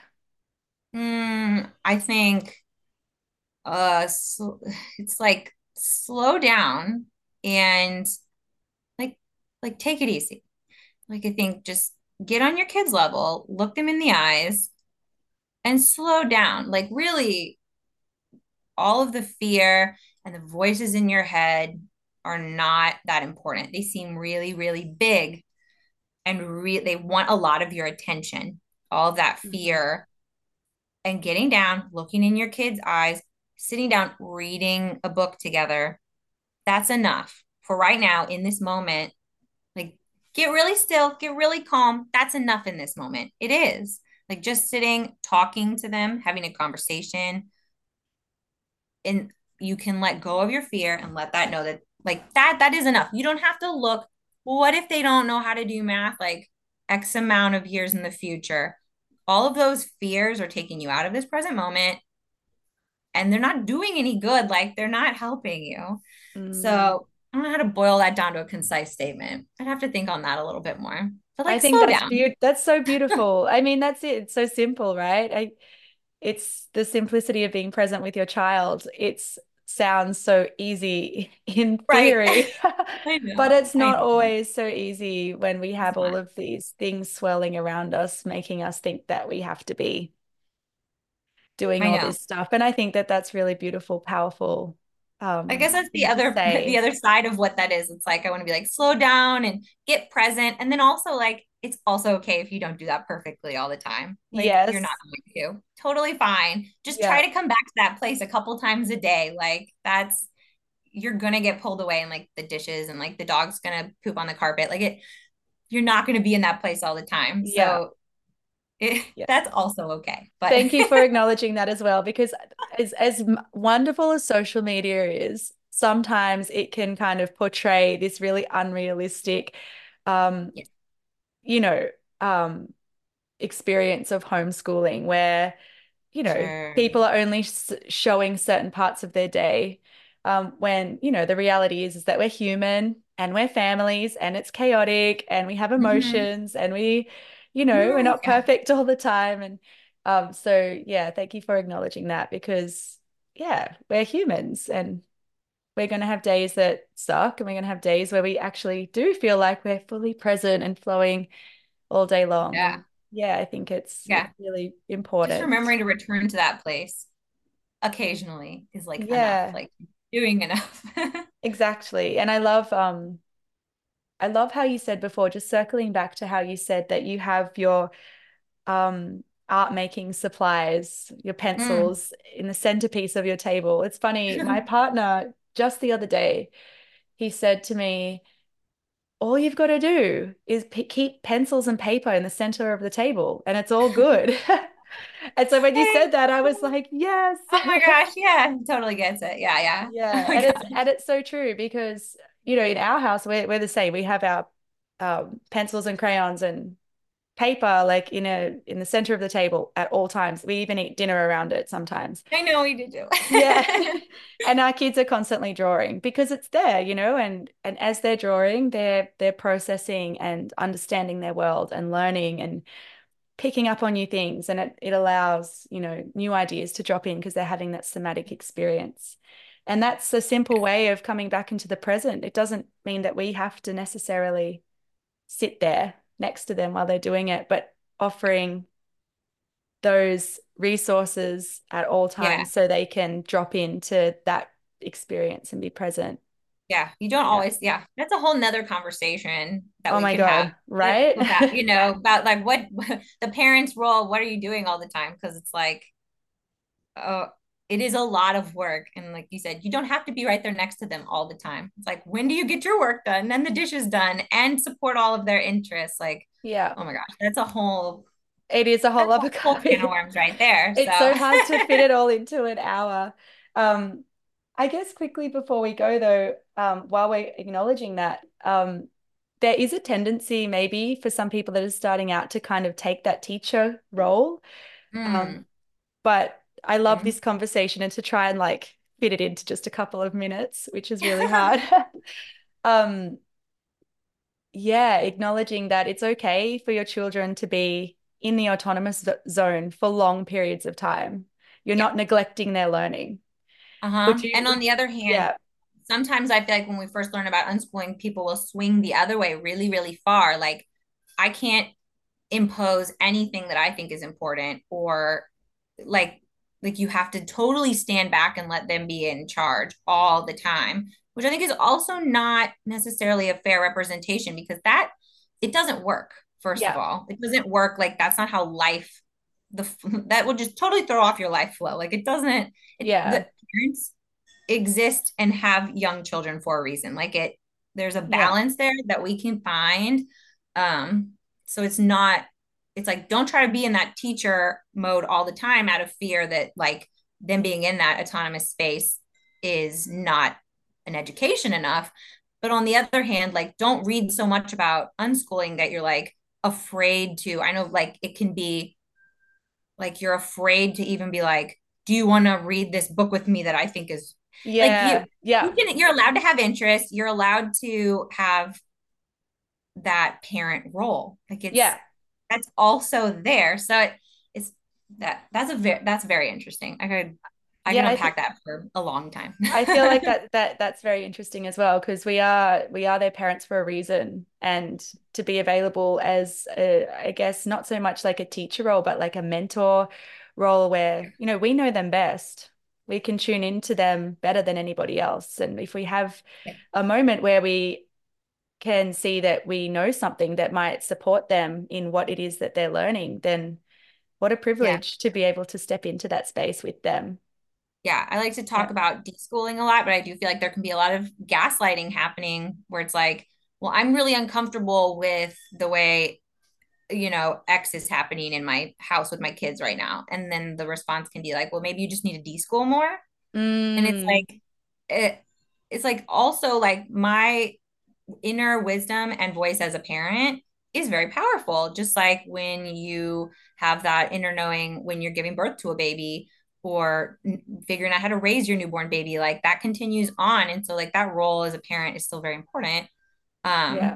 I think so, it's like slow down and like take it easy. Like I think just get on your kids' level, look them in the eyes and slow down. Like really all of the fear and the voices in your head. are not that important. They seem really, really big and they want a lot of your attention, all of that Mhm. fear, and getting down, looking in your kids' eyes, sitting down, reading a book together. That's enough for right now in this moment. Like, get really still, get really calm. That's enough in this moment. It is like just sitting, talking to them, having a conversation, and you can let go of your fear and let that know that like that is enough. You don't have to look, well, what if they don't know how to do math like X amount of years in the future? All of those fears are taking you out of this present moment and they're not doing any good. Like they're not helping you. Mm. So I don't know how to boil that down to a concise statement. I'd have to think on that a little bit more. But I like think slow down. that's so beautiful. I mean, that's it. It's so simple, right? It's the simplicity of being present with your child. It's sounds so easy in Right. theory, I but know. it's I not know. always so easy when we It's have all not. of these things swirling around us, making us think that we have to be doing I all know. this stuff. And I think that that's really beautiful, powerful I guess that's the thing to other the say. other side of what that is. It's like I want to be like slow down and get present. And then also like it's also okay if you don't do that perfectly all the time. Like you're not Yes. going to. Totally fine. Just Yeah. try to come back to that place a couple times a day. Like that's you're gonna get pulled away and like the dishes and like the dog's gonna poop on the carpet. Like it you're not gonna be in that place all the time. Yeah. So Yeah. that's also okay. But Thank you for acknowledging that as well, because as wonderful as social media is, sometimes it can kind of portray this really unrealistic, um, yeah, you know, um, experience of homeschooling where sure. people are only showing certain parts of their day, when, the reality is that we're human and we're families and it's chaotic and we have Hmm. emotions and we're not Yeah. perfect all the time. And so, yeah, thank you for acknowledging that because, yeah, we're humans and we're going to have days that suck and we're going to have days where we actually do feel like we're fully present and flowing all day long. Yeah. And yeah, I think it's Yeah. really Just important. remembering to return to that place occasionally is like enough, Yeah, like doing enough. exactly. And I love how you said before, just circling back to how you said that you have your art making supplies, your Mm. pencils in the centerpiece of your table. It's funny, my partner just the other day, he said to me, all you've got to do is keep pencils and paper in the center of the table and it's all good. And so when you said that, I was like, yes. Oh my gosh, yeah, totally gets it. Yeah, yeah. Oh Yeah, my and it's gosh. and it's so true because in our house we're the same. We have our pencils and crayons and paper like in the center of the table at all times. We even eat dinner around it sometimes. I know we did too. Yeah. And our kids are constantly drawing because it's there, and as they're drawing, they're processing and understanding their world and learning and picking up on new things and it allows new ideas to drop in because they're having that somatic experience, and that's a simple way of coming back into the present. It doesn't mean that we have to necessarily sit there next to them while they're doing it, but offering those resources at all Yeah. times so they can drop into that experience and be present. Yeah. You don't Yeah. always, yeah. That's a whole nother conversation that Oh we my could have God, right? about, about like what the parents' role, what are you doing all the time? Because it's like, oh, it is a lot of work. And like you said, you don't have to be right there next to them all the time. It's like, when do you get your work done and the dishes done and support all of their interests? Like, Yeah. oh my gosh, It is a whole that's a other whole can of copy. worms right there. It's So so hard to fit it all into an hour. Um, I guess quickly before we go though, while we're acknowledging that, there is a tendency maybe for some people that are starting out to kind of take that teacher role. Um, mm, but I love mm. this conversation and to try and like fit it into just a couple of minutes, which is really hard. Um, yeah, acknowledging that it's okay for your children to be in the autonomous zone for long periods of time. You're Yeah. not neglecting their learning. Uh-huh. Would you, And on the other hand, yeah, sometimes I feel like when we first learn about unschooling, people will swing the other way really, really far. Like, I can't impose anything that I think is important, or like like you have to totally stand back and let them be in charge all the time. which I think is also not necessarily a fair representation because that it doesn't work. First of Yeah. all, it doesn't work. Like that's not how life the that will just totally throw off your life flow. Like it doesn't. Yeah. The parents exist and have young children for a reason. Like it, there's a Yeah. balance there that we can find. Um, so it's not. It's like don't try to be in that teacher mode all the time out of fear that like them being in that autonomous space is not an education enough. But on the other hand, like don't read so much about unschooling that you're like afraid to. I know like it can be like you're afraid to even be like, do you want to read this book with me that I think is like Yeah. Yeah. you're allowed to have interest, you're allowed to have that parent role. Like it's Yeah. that's also there. So it's that's very interesting. I Yeah. could unpack that for a long time. I feel like that's very interesting as well because we are their parents for a reason, and to be available as I guess not so much like a teacher role but like a mentor role where we know them best. We can tune into them better than anybody else, and if we have a moment where we can see that we know something that might support them in what it is that they're learning, then what a Yeah. privilege to be able to step into that space with them. Yeah, I like to Yeah. talk about deschooling a lot, but I do feel like there can be a lot of gaslighting happening where it's like, well, I'm really uncomfortable with the way, X is happening in my house with my kids right now. And then the response can be like, well, maybe you just need to deschool more. And Mm, it's like also like my inner wisdom and voice as a parent is very powerful. Just like when you have that inner knowing when you're giving birth to a baby or figuring out how to raise your newborn baby, like that continues on. And so like that role as a parent is still very important. yeah. Um,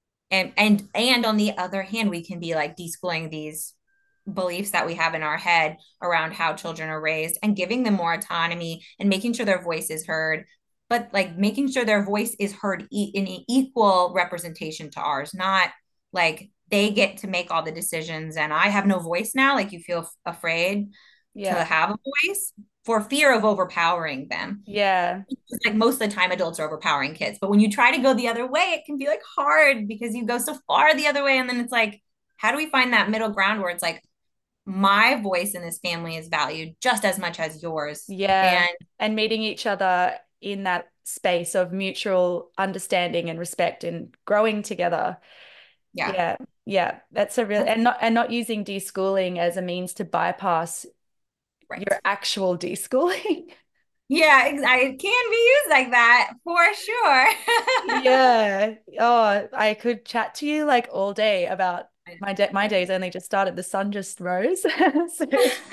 and on the other hand, we can be like deschooling these beliefs that we have in our head around how children are raised and giving them more autonomy and making sure their voice is heard, but like making sure their voice is heard in equal representation to ours, not like they get to make all the decisions and I have no voice now. Like you feel afraid to Yeah. have a voice for fear of overpowering them. Yeah. Like most of the time adults are overpowering kids, but when you try to go the other way it can be like hard because you go so far the other way, and then it's like how do we find that middle ground where it's like my voice in this family is valued just as much as yours. Yeah. And And meeting each other in that space of mutual understanding and respect and growing together. yeah, Yeah. Yeah. That's a real that's and not using deschooling as a means to bypass right. your actual deschooling. Yeah, it can be used like that for sure. Yeah. Oh, I could chat to you like all day about my Okay. day's only just started. The sun just rose. So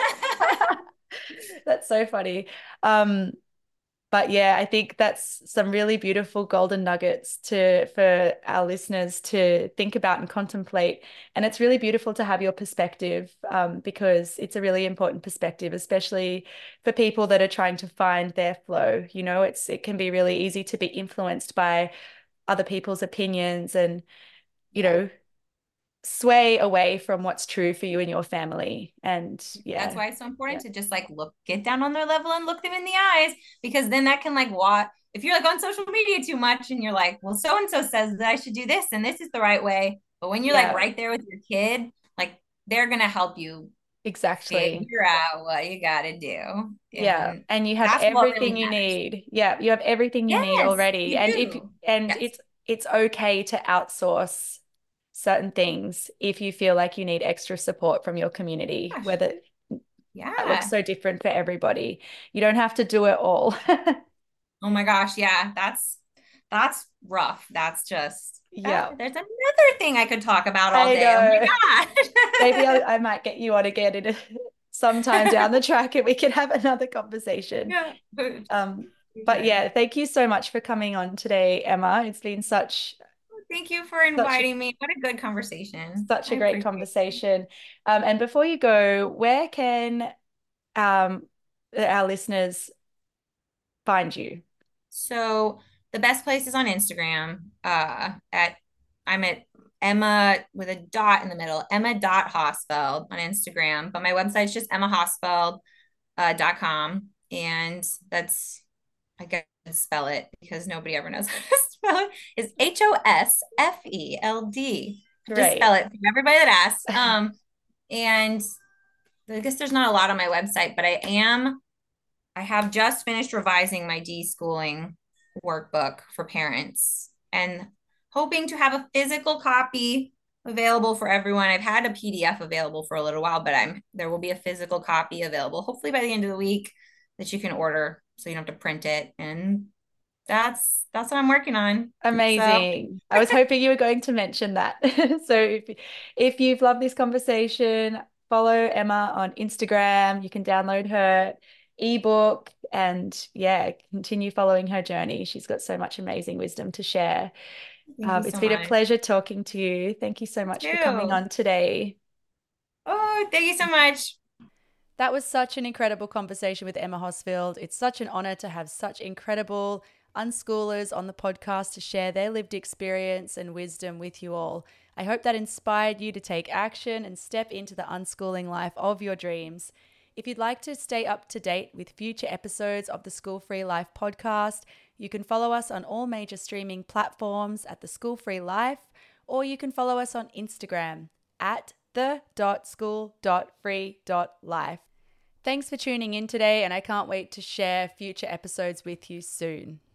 that's so funny. Um, but yeah, I think that's some really beautiful golden nuggets to for our listeners to think about and contemplate. And it's really beautiful to have your perspective, because it's a really important perspective, especially for people that are trying to find their flow. It can be really easy to be influenced by other people's opinions and, you Yeah. know, sway away from what's true for you and your family. And That's yeah, why it's so yeah, important to just like get down on their level and look them in the eyes because then that can like what if you're like on social media too much and you're like, well, so and so says that I should do this and this is the right way. But when you're like yeah, right there with your kid, like they're gonna help you exactly. figure out what you gotta do. Yeah, And and you have that's what really everything you matters. need. Yeah, you have everything you need Yes, already. you And if do. and Yes. it's okay to outsource certain things if you feel like you need extra support from your community, Gosh. whether that looks Yeah. so different for everybody. You don't have to do it all. Oh my gosh. Yeah. That's rough. That's just Yeah, there's another thing I could talk about all I day. Oh know. my Maybe God. I might get you on again in sometime down the track and we can have another conversation. Yeah. Um, but Okay. yeah, thank you so much for coming on today, Emma. It's been Thank you for such a inviting me. What a good conversation. such I a great appreciate it. conversation. And before you go, where can um, our listeners find you? So the best place is on Instagram. At I'm at Emma with a dot in the middle, Emma dot Hosfeld on Instagram. But my website's just Emma Hosfeld .com. And that's I guess spell it because nobody ever knows how to spell it, is Hosfeld. Just spell Great. it for everybody that asks. And I guess there's not a lot on my website, but I have just finished revising my deschooling workbook for parents and hoping to have a physical copy available for everyone. I've had a PDF available for a little while, but there will be a physical copy available hopefully by the end of the week that you can order so you don't have to print it. And that's what I'm working on. So Amazing. I was hoping you were going to mention that. So if you've loved this conversation, follow Emma on Instagram. You can download her ebook and yeah, continue following her journey. She's got so much amazing wisdom to share. thank you It's so been a much. pleasure talking to you. Thank you so You much for coming too. on today. Oh, thank you so much. That was such an incredible conversation with Emma Hosfield. It's such an honor to have such incredible unschoolers on the podcast to share their lived experience and wisdom with you all. I hope that inspired you to take action and step into the unschooling life of your dreams. If you'd like to stay up to date with future episodes of the School Free Life podcast, you can follow us on all major streaming platforms at the School Free Life, or you can follow us on Instagram at the.school.free.life. Thanks for tuning in today, and I can't wait to share future episodes with you soon.